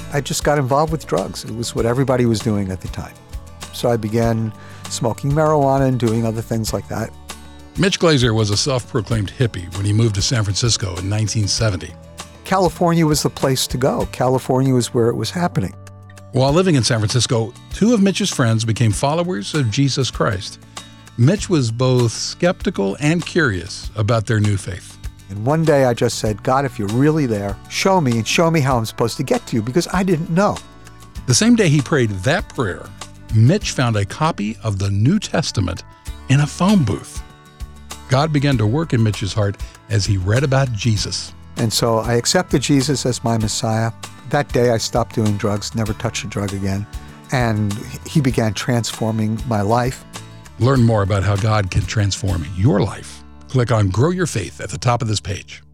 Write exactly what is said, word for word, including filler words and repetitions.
I just got involved with drugs. It was what everybody was doing at the time. So I began smoking marijuana and doing other things like that. Mitch Glaser was a self-proclaimed hippie when he moved to San Francisco in nineteen seventy. California was the place to go. California was where it was happening. While living in San Francisco, two of Mitch's friends became followers of Jesus Christ. Mitch was both skeptical and curious about their new faith. And one day I just said, God, if you're really there, show me and show me how I'm supposed to get to you, because I didn't know. The same day he prayed that prayer, Mitch found a copy of the New Testament in a phone booth. God began to work in Mitch's heart as he read about Jesus. And so I accepted Jesus as my Messiah. That day I stopped doing drugs, never touched a drug again. And he began transforming my life. Learn more about how God can transform your life. Click on Grow Your Faith at the top of this page.